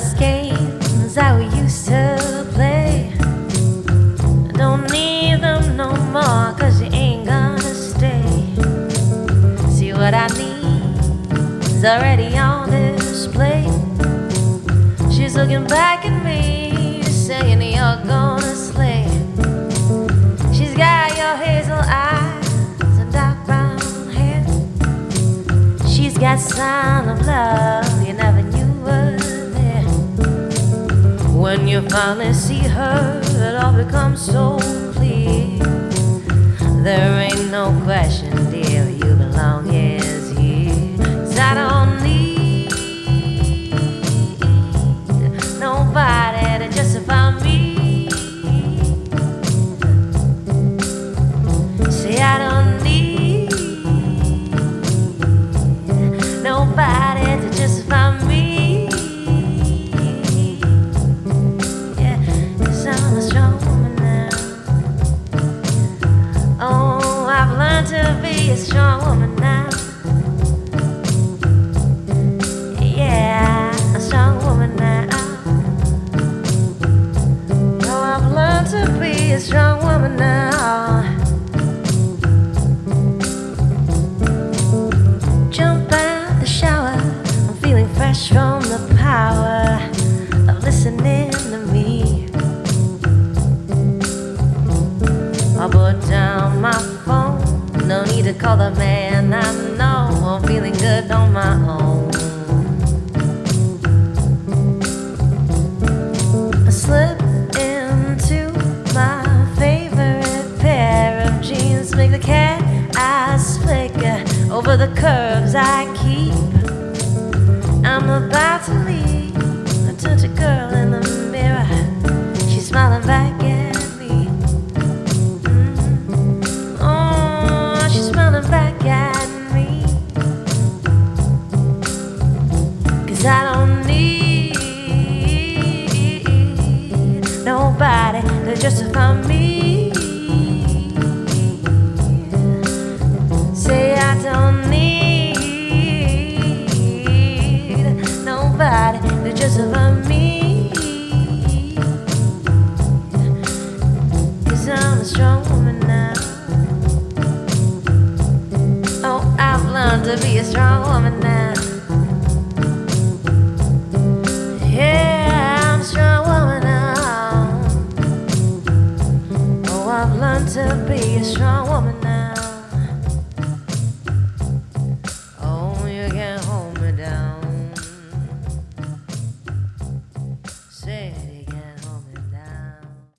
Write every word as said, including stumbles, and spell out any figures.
those games that we used to play. I don't need them no more, cause you ain't gonna stay. See, what I need is already on display. She's looking back at me, saying you're gonna slay. She's got your hazel eyes and dark brown hair. She's got sign of love you never knew was there. When you finally see her, it all becomes so clear. There ain't no question, dear, you belong is here. 'Cause I don't need nobody to justify me. Say I don't need nobody to justify me. Yeah, 'cause I'm a strong woman now. Oh, I've learned to be a strong woman now. Yeah, a strong woman now. Oh, I've learned to be a strong woman now. Jump out the shower, I'm feeling fresh from the power of listening to me. I'll put down my phone, no need to call the man I know. I'm feeling good on my own. I slip into my favorite pair of jeans, make the cat eyes flicker over the curves I keep. I'm about to leave, I turn to girl in the mirror. She's smiling back at me. Mm. Oh, she's smiling back at me. 'Cause I don't need nobody to justify me. Say I don't need nobody to justify me. 'Cause I'm a strong woman now. Oh, I've learned to be a strong woman now. Yeah, I'm a strong woman now. Oh, I've learned to be a strong woman now.